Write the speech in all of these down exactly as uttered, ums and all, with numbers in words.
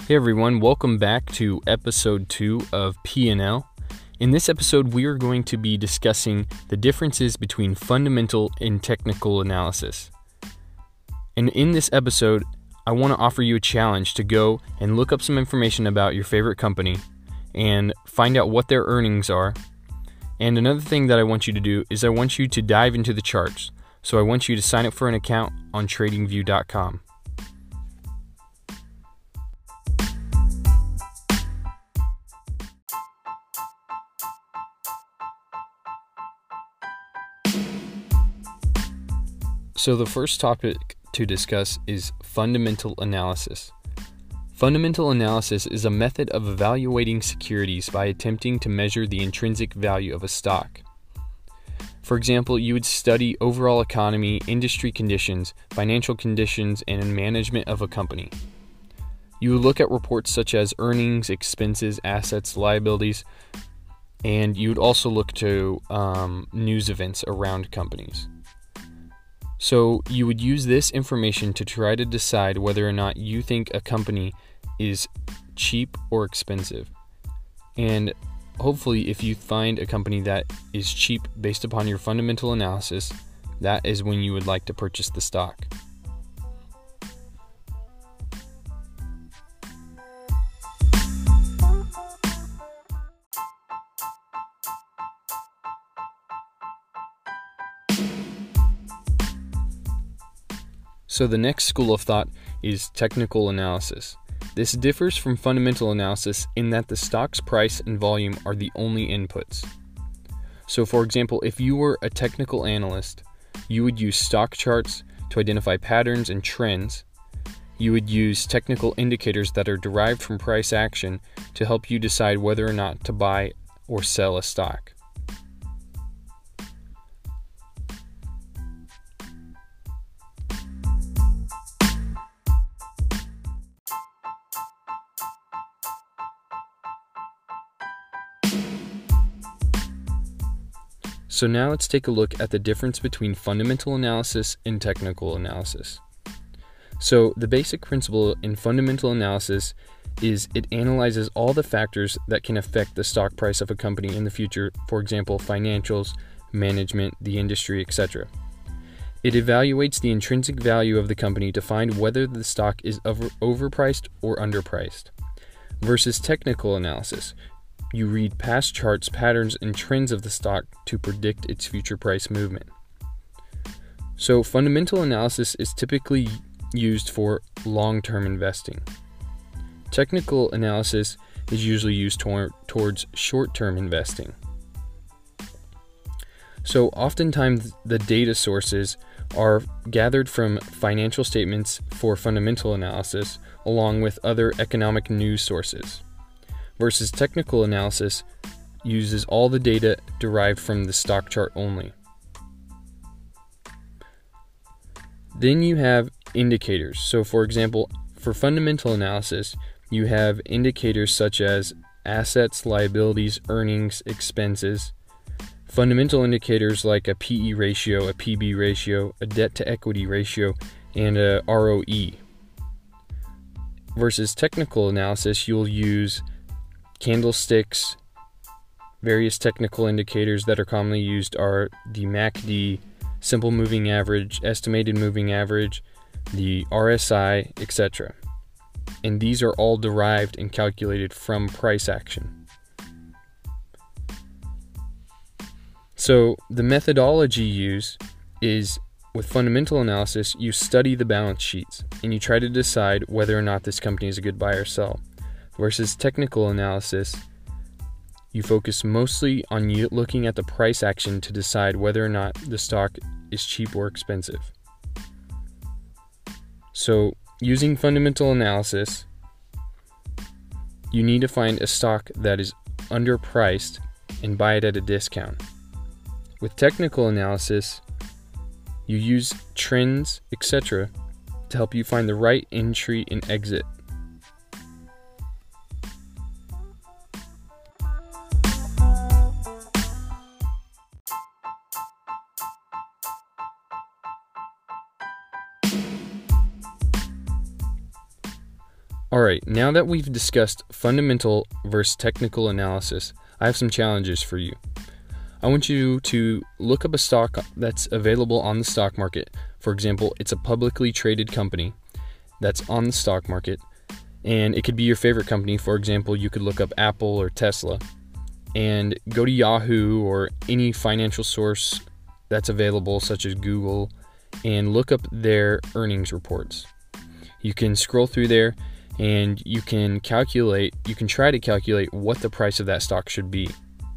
Hey everyone, welcome back to episode two of P and L. In this episode, we are going to be discussing the differences between fundamental and technical analysis. And in this episode, I want to offer you a challenge to go and look up some information about your favorite company and find out what their earnings are. And another thing that I want you to do is I want you to dive into the charts. So I want you to sign up for an account on trading view dot com. So the first topic to discuss is fundamental analysis. Fundamental analysis is a method of evaluating securities by attempting to measure the intrinsic value of a stock. For example, you would study overall economy, industry conditions, financial conditions, and management of a company. You would look at reports such as earnings, expenses, assets, liabilities, and you would also look to um, news events around companies. So you would use this information to try to decide whether or not you think a company is cheap or expensive. And hopefully if you find a company that is cheap based upon your fundamental analysis, that is when you would like to purchase the stock. So the next school of thought is technical analysis. This differs from fundamental analysis in that the stock's price and volume are the only inputs. So for example, if you were a technical analyst, you would use stock charts to identify patterns and trends. You would use technical indicators that are derived from price action to help you decide whether or not to buy or sell a stock. So now let's take a look at the difference between fundamental analysis and technical analysis. So the basic principle in fundamental analysis is it analyzes all the factors that can affect the stock price of a company in the future, for example, financials, management, the industry, et cetera. It evaluates the intrinsic value of the company to find whether the stock is over- overpriced or underpriced. Versus technical analysis, you read past charts, patterns, and trends of the stock to predict its future price movement. So fundamental analysis is typically used for long-term investing. Technical analysis is usually used tor- towards short-term investing. So oftentimes the data sources are gathered from financial statements for fundamental analysis along with other economic news sources. Versus technical analysis uses all the data derived from the stock chart only. Then you have indicators. So for example, for fundamental analysis, you have indicators such as assets, liabilities, earnings, expenses. Fundamental indicators like a P E ratio, a P B ratio, a debt to equity ratio, and a R O E. Versus technical analysis, you'll use candlesticks. Various technical indicators that are commonly used are the M A C D, simple moving average, estimated moving average, the R S I, et cetera. And these are all derived and calculated from price action. So the methodology used is with fundamental analysis, you study the balance sheets and you try to decide whether or not this company is a good buy or sell. Versus technical analysis, you focus mostly on you looking at the price action to decide whether or not the stock is cheap or expensive. So, using fundamental analysis, you need to find a stock that is underpriced and buy it at a discount. With technical analysis, you use trends, et cetera, to help you find the right entry and exit. Alright, now that we've discussed fundamental versus technical analysis, I have some challenges for you. I want you to look up a stock that's available on the stock market. For example, it's a publicly traded company that's on the stock market, and it could be your favorite company. For example, you could look up Apple or Tesla and go to Yahoo or any financial source that's available, such as Google, and look up their earnings reports. You can scroll through there and you can calculate, you can try to calculate what the price of that stock should be.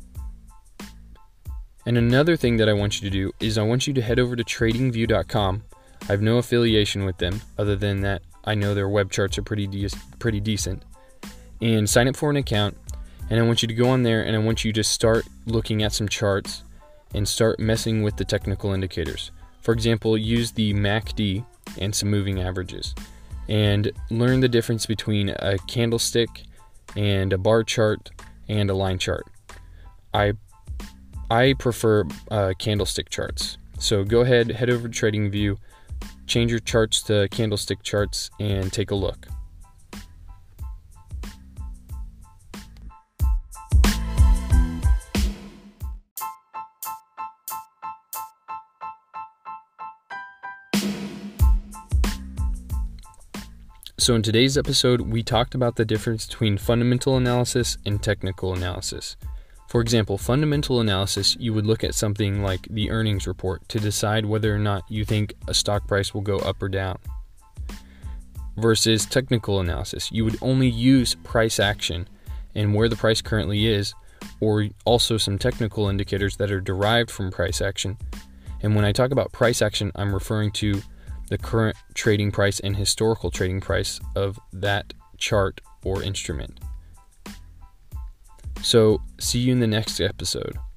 And another thing that I want you to do is I want you to head over to trading view dot com. I have no affiliation with them other than that I know their web charts are pretty de- pretty decent. And sign up for an account, and I want you to go on there and I want you to start looking at some charts and start messing with the technical indicators. For example, use the M A C D and some moving averages, and learn the difference between a candlestick and a bar chart and a line chart. I I prefer uh, candlestick charts. So go ahead, head over to TradingView, change your charts to candlestick charts, and take a look. So in today's episode, we talked about the difference between fundamental analysis and technical analysis. For example, fundamental analysis, you would look at something like the earnings report to decide whether or not you think a stock price will go up or down. Versus technical analysis, you would only use price action and where the price currently is, or also some technical indicators that are derived from price action. And when I talk about price action, I'm referring to the current trading price and historical trading price of that chart or instrument. So, see you in the next episode.